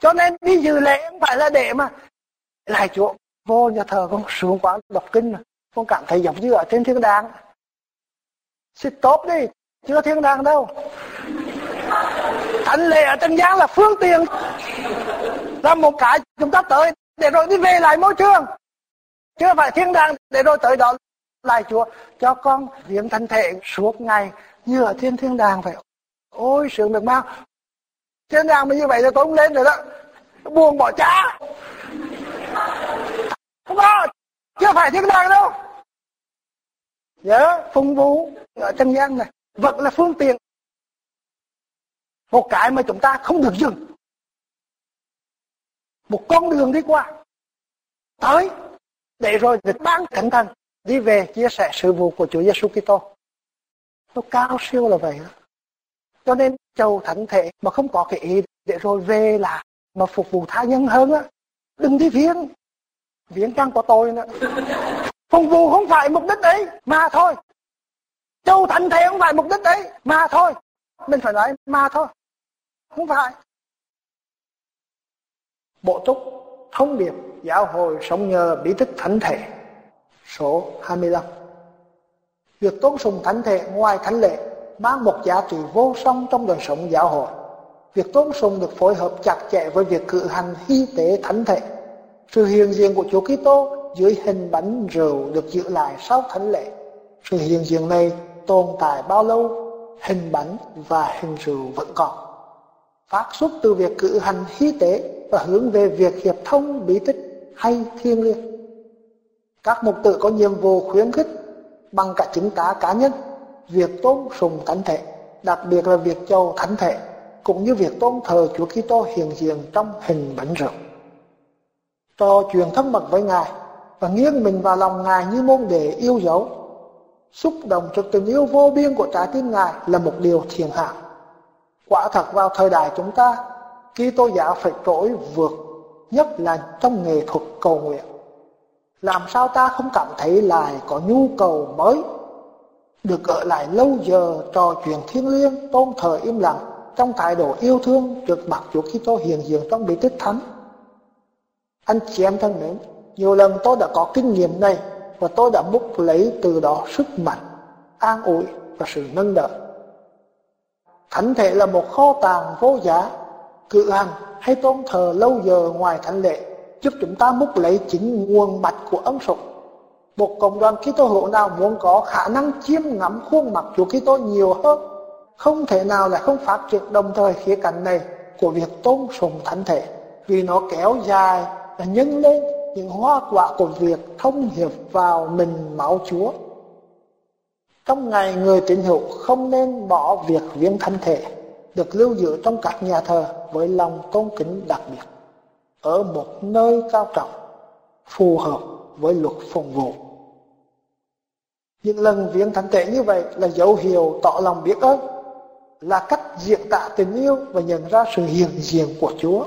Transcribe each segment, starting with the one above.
Cho nên đi dự lễ không phải là để mà lại Chúa. Vô nhà thờ con sướng quá đọc kinh mà con cảm thấy giống như ở trên thiên đàng. Xịt tốt đi, chưa thiên đàng đâu. Thánh lễ ở trần gian là phương tiện, là một cái chúng ta tới để rồi đi về lại môi trường, chứ phải thiên đàng để rồi tới đó lại Chúa cho con viếng thân thể suốt ngày như ở trên thiên đàng vậy. Ôi sướng được mau. Thiên đàng mà như vậy thì tôi không lên rồi đó, buồn bỏ cha. Không có, chưa phải thiên đàng đâu. Nhớ phụng vụ ở trần gian này vẫn là phương tiện, một cái mà chúng ta không được dừng, một con đường đi qua tới để rồi được ban cẩn thận đi về chia sẻ sự vụ của Chúa Giêsu Kitô. Nó cao siêu là vậy đó. Cho nên chầu thánh thể mà không có cái ý để rồi về là mà phục vụ tha nhân hơn á, đừng đi viếng càng có tội nữa. Phục vụ không phải mục đích đấy mà thôi. Chầu thánh thể không phải mục đích đấy mà thôi. Mình phải nói mà thôi, không phải. Bộ túc thông điệp giáo hội sống nhờ bí tích thánh thể số 25. Việc tôn sùng thánh thể ngoài thánh lễ mang một giá trị vô song trong đời sống giáo hội. Việc tôn sùng được phối hợp chặt chẽ với việc cử hành hy tế thánh thể. Sự hiện diện của Chúa Kitô dưới hình bánh rượu được giữ lại sau thánh lễ. Sự hiện diện này tồn tại bao lâu, hình bánh và hình rượu vẫn còn. Phát xuất từ việc cử hành hy tế và hướng về việc hiệp thông bí tích hay thiêng liêng. Các mục tử có nhiệm vụ khuyến khích bằng cả chứng tá cá nhân việc tôn sùng thánh thể, đặc biệt là việc chầu thánh thể, cũng như việc tôn thờ Chúa Kitô hiện diện trong hình bánh rượu. Trò chuyện thân mật với Ngài và nghiêng mình vào lòng Ngài như môn đệ yêu dấu, xúc động trước tình yêu vô biên của trái tim Ngài là một điều thiện hảo. Quả thật vào thời đại chúng ta, Kitô giáo phải trỗi vượt, nhất là trong nghệ thuật cầu nguyện. Làm sao ta không cảm thấy lại có nhu cầu mới được ở lại lâu giờ trò chuyện thiêng liêng, tôn thờ im lặng trong thái độ yêu thương trước mặt Chúa Kitô hiện diện trong bí tích thánh. Anh chị em thân mến, nhiều lần tôi đã có kinh nghiệm này và tôi đã múc lấy từ đó sức mạnh, an ủi và sự nâng đỡ. Thánh thể là một kho tàng vô giá, cử hành hay tôn thờ lâu giờ ngoài thánh lễ giúp chúng ta múc lấy chính nguồn mạch của ân sủng. Một cộng đoàn Kitô hữu nào muốn có khả năng chiêm ngắm khuôn mặt Chúa Kitô nhiều hơn, không thể nào là không phát triển đồng thời khía cạnh này của việc tôn sùng thánh thể, vì nó kéo dài và nhân lên những hoa quả của việc thông hiệp vào mình máu Chúa. Trong ngày người tín hữu không nên bỏ việc viếng thánh thể được lưu giữ trong các nhà thờ với lòng tôn kính đặc biệt, ở một nơi cao trọng, phù hợp với luật phụng vụ. Những lần viếng thánh thể như vậy là dấu hiệu tỏ lòng biết ơn, là cách diễn tả tình yêu và nhận ra sự hiện diện của Chúa.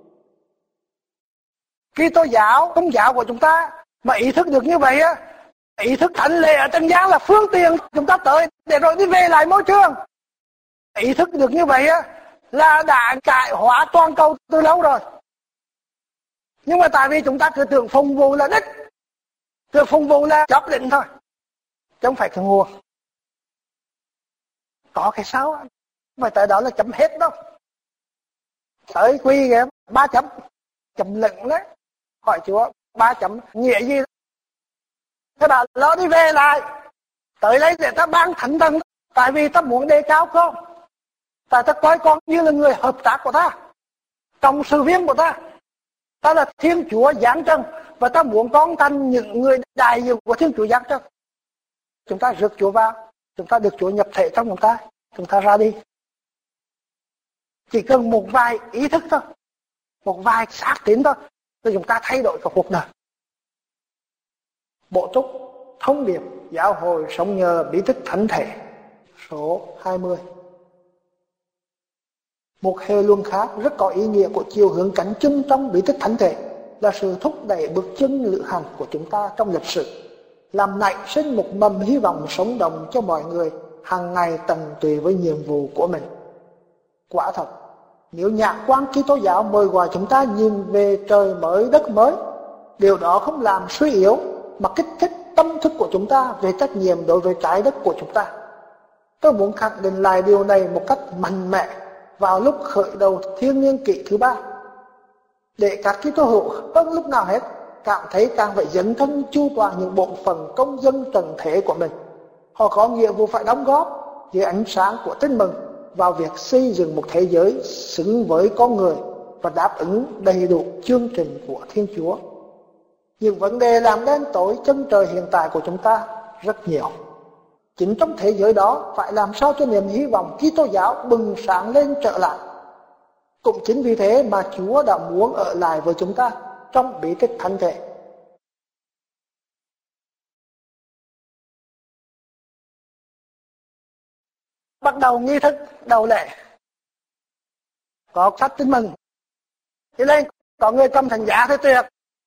Kitô giáo, công giáo của chúng ta mà ý thức được như vậy á, ý thức thánh lễ ở trần gian là phương tiện chúng ta tới để rồi đi về lại môi trường. Ý thức được như vậy á là đã cải hóa toàn cầu từ lâu rồi. Nhưng mà tại vì chúng ta cứ tưởng phụng vụ là đích, tưởng phụng vụ là chót định thôi, chứ không phải cái nguồn. Có cái sao mà tại đó là chấm hết đâu. Tới quy kìa 3 chấm, chấm lựng đấy. Hỏi Chúa 3 chấm nghĩa gì? Thế bảo nó đi về lại, tới lấy để ta ban thánh thần, tại vì ta muốn đề cao con, tại ta coi con như là người hợp tác của ta, trong sự viên của ta. Ta là Thiên Chúa giáng trần và ta muốn con thành những người đại diện của Thiên Chúa giáng trần. Chúng ta rước Chúa vào, chúng ta được Chúa nhập thể trong chúng ta ra đi. Chỉ cần một vài ý thức thôi, một vài xác tín thôi, thì chúng ta thay đổi cả cuộc đời. Bộ túc thông điệp giáo hội sống nhờ bí tích thánh thể số 20. Một hệ luân khác rất có ý nghĩa của chiều hướng cánh chân trong bí tích thánh thể là sự thúc đẩy bước chân lữ hành của chúng ta trong lịch sử, làm nảy sinh một mầm hy vọng sống động cho mọi người hàng ngày tận tụy với nhiệm vụ của mình. Quả thật, Nếu nhãn quan Kitô giáo mời gọi chúng ta nhìn về trời mới đất mới, điều đó không làm suy yếu mà kích thích tâm thức của chúng ta về trách nhiệm đối với trái đất của chúng ta. Tôi muốn khẳng định lại điều này một cách mạnh mẽ vào lúc khởi đầu thiên niên kỷ thứ 3, để các Kitô hữu hơn lúc nào hết cảm thấy càng phải dấn thân chu toàn những bổn phận công dân trần thế của mình. Họ có nghĩa vụ phải đóng góp dưới ánh sáng của Tin Mừng vào việc xây dựng một thế giới xứng với con người và đáp ứng đầy đủ chương trình của Thiên Chúa. Những vấn đề làm đen tối chân trời hiện tại của chúng ta rất nhiều. Chính trong thế giới đó phải làm sao cho niềm hy vọng Kitô giáo bừng sáng lên trở lại. Cũng chính vì thế mà Chúa đã muốn ở lại với chúng ta trong bí tích thánh thể. Bắt đầu nghi thức đầu lễ, có sách Tin Mừng đi lên, có người cầm thánh giá thì tuyệt.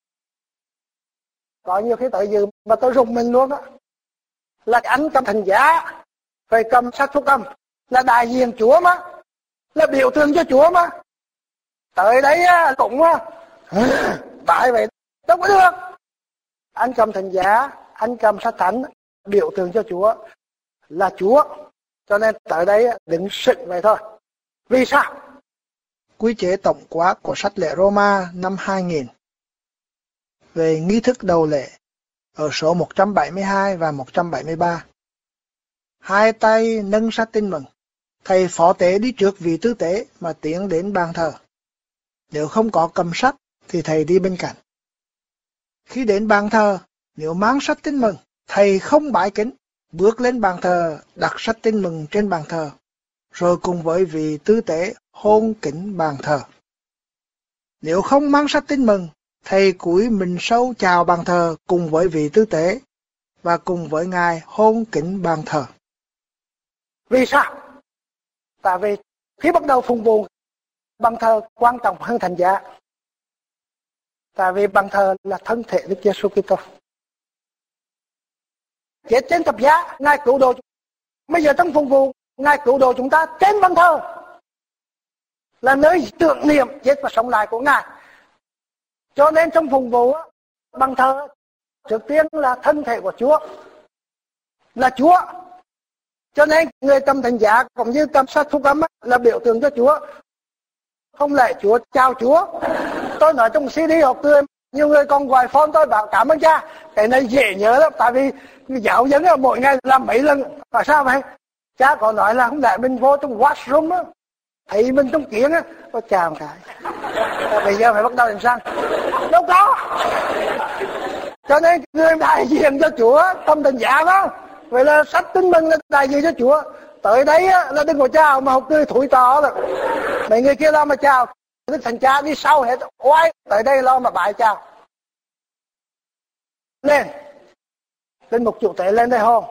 Có nhiều khi tới dự mà tôi rùng mình luôn á, là anh cầm thánh giá rồi cầm sách phúc âm là đại diện Chúa mà, là biểu tượng cho Chúa mà. Tới đấy cũng tại vậy đâu có được. Anh cầm thánh giá, anh cầm sách thánh, biểu tượng cho Chúa là Chúa. Cho nên tới đây đứng sững vậy thôi. Vì sao? Quy chế tổng quát của sách lễ Roma năm 2000 về nghi thức đầu lễ ở số 172 và 173. Hai tay nâng sách Tin Mừng, thầy phó tế đi trước vị tư tế mà tiến đến bàn thờ. Nếu không có cầm sách thì thầy đi bên cạnh. Khi đến bàn thờ, nếu mang sách Tin Mừng, thầy không bái kính, bước lên bàn thờ, đặt sách Tin Mừng trên bàn thờ, rồi cùng với vị tư tế hôn kính bàn thờ. Nếu không mang sách Tin Mừng, thầy cúi mình sâu chào bàn thờ cùng với vị tư tế và cùng với ngài hôn kính bàn thờ. Vì sao? Tại vì khi bắt đầu phụng vụ, bàn thờ quan trọng hơn thánh giá. Tại vì bàn thờ là thân thể Đức Giêsu Kitô. Chết trên thập giá, ngài cứu độ. Bây giờ trong phụng vụ, ngài cứu độ chúng ta trên bàn thờ, là nơi tưởng niệm chết và sống lại của ngài. Cho nên trong phụng vụ, bàn thờ trước tiên là thân thể của Chúa, là Chúa. Cho nên người cầm thánh giá cũng như cầm sách phúc âm là biểu tượng cho Chúa. Không lẽ Chúa chào Chúa? Tôi nói trong CD học tươi, nhiều người còn gọi phone tôi bảo cảm ơn cha. Cái này dễ nhớ lắm, tại vì giáo dân mỗi ngày làm mấy lần. Tại sao vậy? Cha có nói là không lẽ mình vô trong washroom á, thấy mình trong kiến á, có chào một cái. Bây giờ phải bắt đầu làm sao? Đâu có. Cho nên người đại diện cho Chúa tâm tình giả đó. Vậy là sách Tin Mừng là đại diện cho Chúa. Tới đấy á, là đừng có chào mà học tươi thủi to rồi. Mấy người kia lo mà chào, Đức Thánh Cha đi sau hết. Oai, tới đây lo mà bái chào. Lên một chủ tế lên đây không?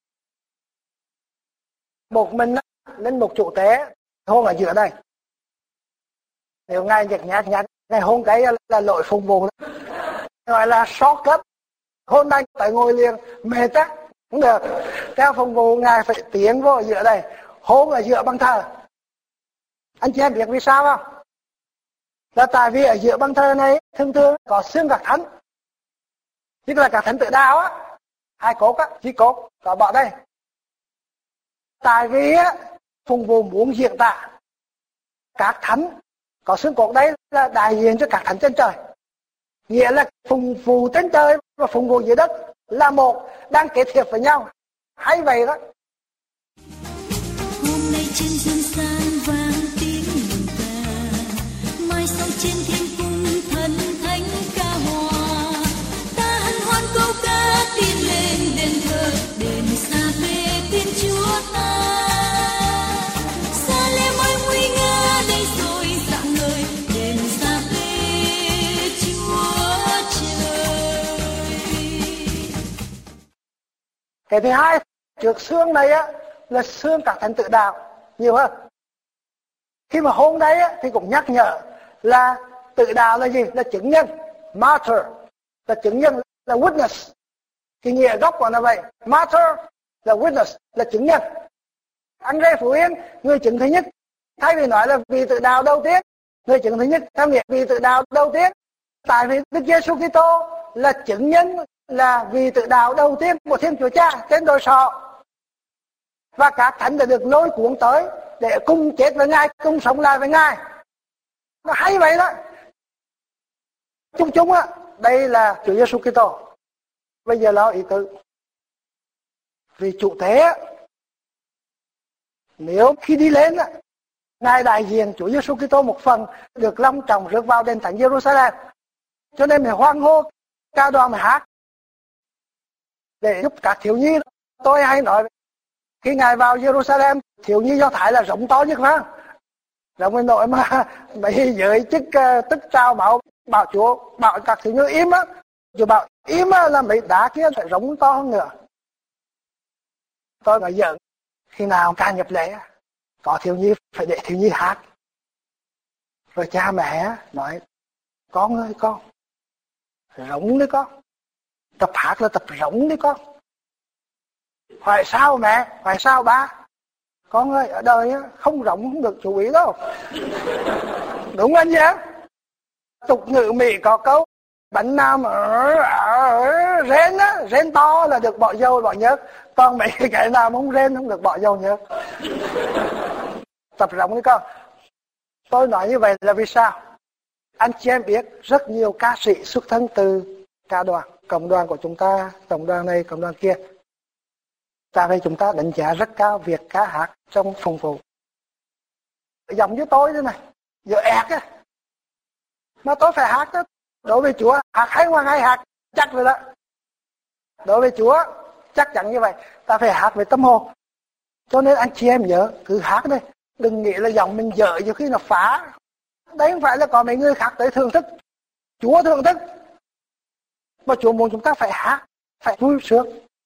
Một mình lên một chủ tế, hôn ở giữa đây. Nếu ngài nhạt ngài hôn cái là lỗi phụng vụ. Gọi là shortcut. Hôn đây phải ngồi liền, mệt á. Không được. Theo phụng vụ ngài phải tiến vô ở giữa đây, hôn ở giữa bàn thờ. Anh chị em biết vì sao không? Là tại vì ở giữa bàn thờ này thường thường có xương các thánh, tức là các thánh tự đạo á, hai cốt á, chỉ cốt có bỏ đây. Tại vì á, phụng vụ muốn diễn tả các thánh có xương cốt đấy là đại diện cho các thánh trên trời, nghĩa là phụng vụ trên trời và phụng vụ dưới đất là một, đang kết hiệp với nhau. Hay vậy đó. Hôm nay trên dương gian vang tiếng mừng ca, mai sau trên thiên cung thần thánh ca hòa. Ta hân hoan câu ca tiến lên đền thờ, đền xa về Thiên Chúa ta. Xa lê môi nguy nga đây rồi dạng ngời, đền xa về Chúa trời. Cái thứ hai, trước xương này á là xương các thánh tự đạo nhiều hơn. Khi mà hôn đấy á, thì cũng nhắc nhở là tự đạo là gì? Là chứng nhân, martyr, là chứng nhân, là witness. Cái nghĩa gốc của nó vậy. Martyr là witness, là chứng nhân. Anh Rê Phú Yên, người chứng thứ nhất Thay vì nói là vị tử đạo đầu tiên, người chứng thứ nhất theo nghĩa vị tử đạo đầu tiên, tại vì Đức Giêsu Kitô là chứng nhân, là vị tử đạo đầu tiên của Thiên Chúa Cha trên đồi sọ. Và các thánh đã được lôi cuốn tới để cùng chết với Ngài, cùng sống lại với Ngài. Nó hay vậy đó. Chung chung á, đây là Chúa Giêsu Kitô. Bây giờ lo ý tứ. Vì chủ tế á, nếu khi đi lên á, Ngài đại diện Chúa Giêsu Kitô một phần được long trọng rước vào đền thánh Jerusalem. Cho nên mình hoan hô ca đoàn mà hát để giúp các thiếu nhi. Tôi hay nói khi Ngài vào Jerusalem, thiếu nhi Do Thái là rộng to nhất phải không? Rộng đến nỗi mà mấy giới chức tức trao bảo Chúa, bảo các thiếu nhi im á. Chúa bảo im á là mấy đá kia phải rộng to hơn nữa. Tôi nói giỡn, khi nào ca nhập lễ có thiếu nhi phải để thiếu nhi hát. Rồi cha mẹ nói con ơi con, rộng đấy con, tập hát là tập rộng đấy con. Hỏi sao mẹ, hỏi sao ba? Con ơi, ở đời không rộng không được chú ý đâu. Đúng anh nhé. Tục ngữ Mỹ có câu bánh nam rên á, rên to là được bỏ dầu bỏ nhớt. Còn mấy cái nào không rên không được bỏ dầu nhớt. Tập rộng đấy con. Tôi nói như vậy là vì sao? Anh chị em biết rất nhiều ca sĩ xuất thân từ ca đoàn, cộng đoàn của chúng ta, cộng đoàn này, cộng đoàn kia. Tại vì chúng ta đánh giá rất cao việc ca hát trong phòng vụ. Giống như tôi thế này, giờ ẹt á. Mà tôi phải hát đó. Đối với Chúa, hát hay ngoài hay hát, chắc rồi đó. Đối với Chúa, chắc chắn như vậy. Ta phải hát với tâm hồn. Cho nên anh chị em nhớ, cứ hát đi. Đừng nghĩ là giọng mình dở nhiều khi nó phá. Đấy không phải là có mấy người khác tới thưởng thức. Chúa thưởng thức. Mà Chúa muốn chúng ta phải hát, phải vui sướng.